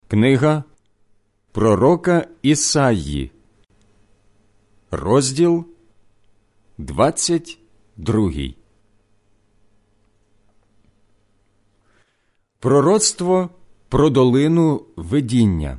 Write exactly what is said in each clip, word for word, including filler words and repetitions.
Книга пророка Ісаї, розділ двадцять другий. Пророцтво про долину видіння.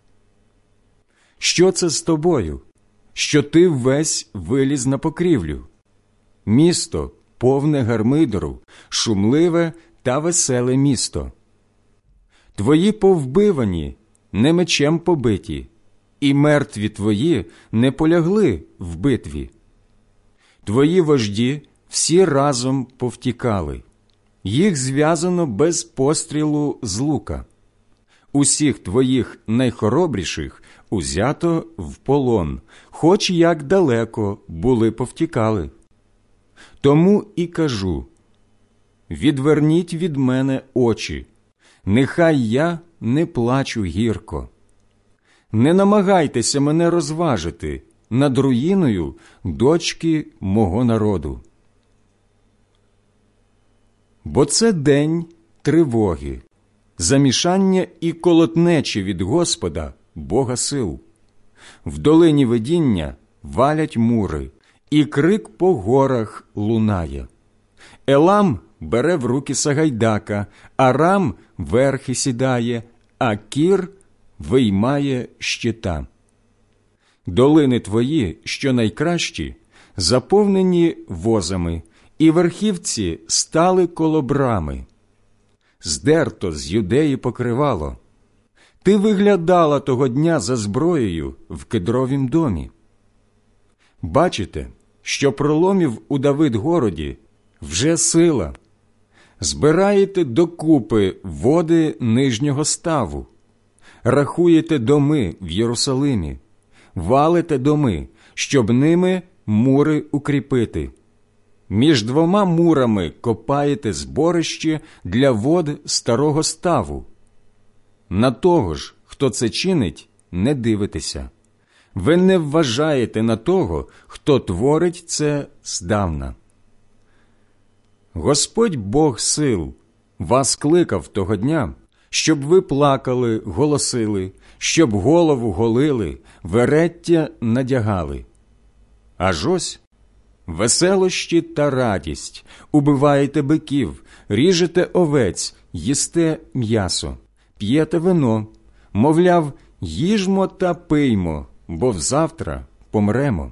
Що це з тобою, що ти весь виліз на покрівлю? Місто, повне гармидору, шумливе та веселе місто. Твої повбивані, не мечем побиті, і мертві твої не полягли в битві. Твої вожді всі разом повтікали, їх зв'язано без пострілу з лука. Усіх твоїх найхоробріших узято в полон, хоч як далеко були повтікали. Тому і кажу: відверніть від мене очі, нехай я не плачу гірко. Не намагайтеся мене розважити над руїною дочки мого народу. Бо це день тривоги, замішання і колотнечі від Господа, Бога сил. В долині видіння валять мури, і крик по горах лунає. Елам бере в руки Сагайдака, Арам верхи сідає, а Кір виймає щита. Долини твої, що найкращі, заповнені возами, і верхівці стали коло брами. Здерто з Юдеї покривало. Ти виглядала того дня за зброєю в Кедровім домі. Бачите, що проломів у Давид-городі вже сила. Збираєте докупи води нижнього ставу, рахуєте доми в Єрусалимі, валите доми, щоб ними мури укріпити. Між двома мурами копаєте зборище для вод старого ставу. На того ж, хто це чинить, не дивитеся. Ви не вважаєте на того, хто творить це здавна. Господь Бог сил вас кликав того дня, щоб ви плакали, голосили, щоб голову голили, вереття надягали. Аж ось веселощі та радість, убиваєте биків, ріжете овець, їсте м'ясо, п'єте вино, мовляв, їжмо та пиймо, бо взавтра помремо.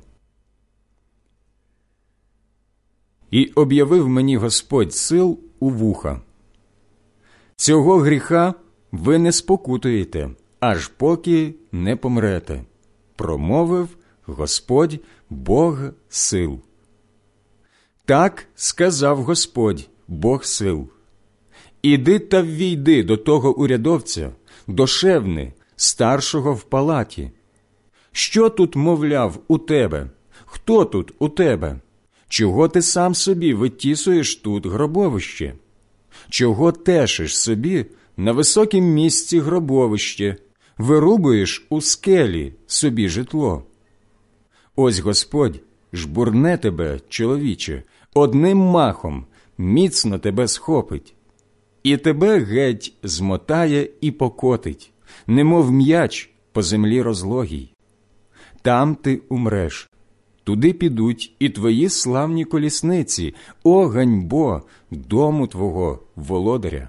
І об'явив мені Господь сил у вуха: цього гріха ви не спокутуєте, аж поки не помрете, промовив Господь Бог сил. Так сказав Господь Бог сил: іди та ввійди до того урядовця, до шевни, старшого в палаті. Що тут, мовляв, у тебе? Хто тут у тебе? Чого ти сам собі витісуєш тут гробовище? Чого тешиш собі на високім місці гробовище, вирубуєш у скелі собі житло? Ось Господь жбурне тебе, чоловіче, одним махом, міцно тебе схопить, і тебе геть змотає і покотить, немов м'яч по землі розлогій. Там ти умреш. Туди підуть і твої славні колісниці, о ганьбо дому твого володаря.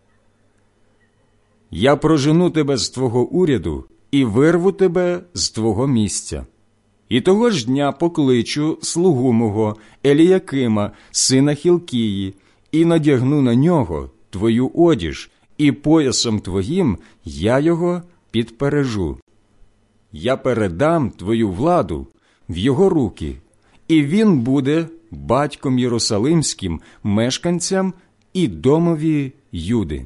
Я прожену тебе з твого уряду і вирву тебе з твого місця. І того ж дня покличу слугу мого Еліякима, сина Хілкії, і надягну на нього твою одіж, і поясом твоїм я його підпережу. Я передам твою владу в його руки, і він буде батьком єрусалимським мешканцям і домові Юди.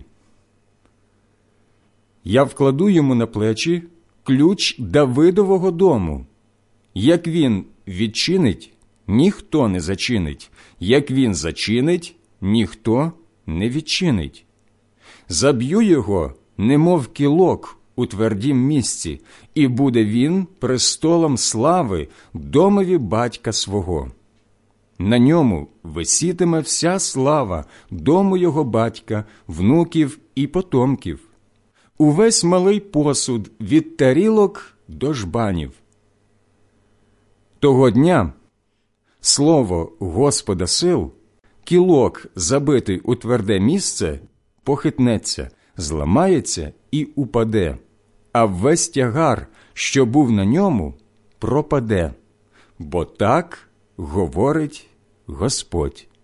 Я вкладу йому на плечі ключ Давидового дому. Як він відчинить, ніхто не зачинить, як він зачинить, ніхто не відчинить. Заб'ю його, немов кілок у твердім місці, і буде він престолом слави домові батька свого. На ньому висітиме вся слава дому його батька, внуків і потомків. увесь малий посуд від тарілок до жбанів. Того дня слово Господа сил, кілок, забитий у тверде місце, похитнеться, зламається і упаде, а весь тягар, що був на ньому, пропаде, бо так говорить Господь.